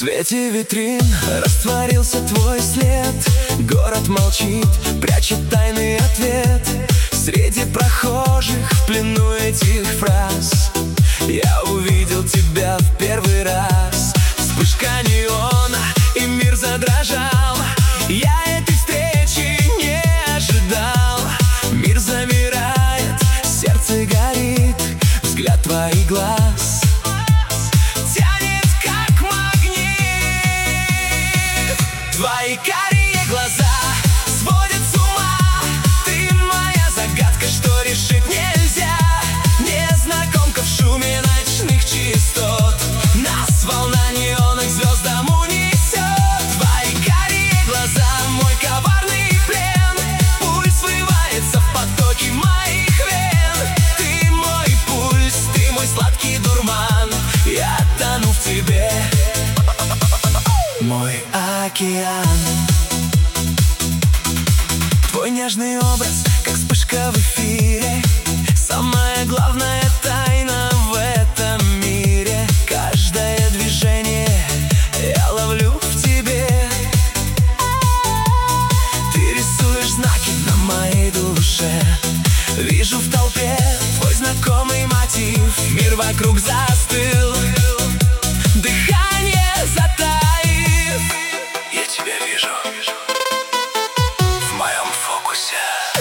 свете витрин растворился твой след. Город молчит, прячет тайный ответ. Среди прохожих, в плену этих фраз, я увидел тебя в первый раз. Вспышка неона, и мир задрожал. Я этой встречи не ожидал. Мир замирает, сердце горит, взгляд твоих глаз тянет, как магнит. Твои карие глаза сводят с ума. Ты моя загадка, что решить нельзя. Незнакомка в шуме ночных частот. Нас волна неонных звездам унесет. Твои карие глаза, мой коварный плен. Пульс врывается в потоки моих вен. Ты мой пульс, ты мой сладкий дурман. Я тону в тебе, мой океан. Твой нежный образ, как вспышка в эфире. Самая главная тайна в этом мире. Каждое движение я ловлю в тебе. Ты рисуешь знаки на моей душе. Вижу в толпе твой знакомый мотив. Мир вокруг застыл, дыхание затаив. Я тебя вижу в моем фокусе.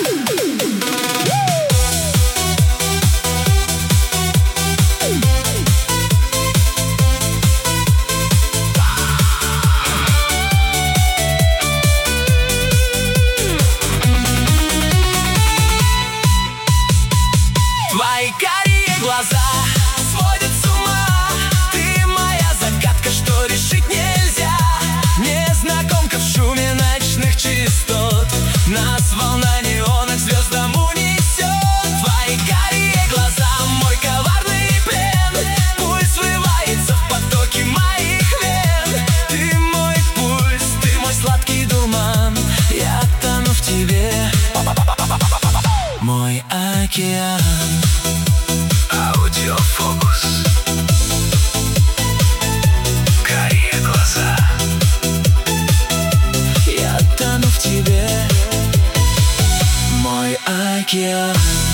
Твои карие глаза сводят с ума. Ты моя загадка, что решить нельзя. Незнакомка в шуме ночных частот. Нас волна неонных звездам унесет. Твои карие глаза, мой коварный плен. Пульс врывается в потоки моих вен. Ты мой пульс, ты мой сладкий дурман. Я тону в тебе, мой океан. Аудиофокус. Карие глаза. Я тону в тебе, мой океан.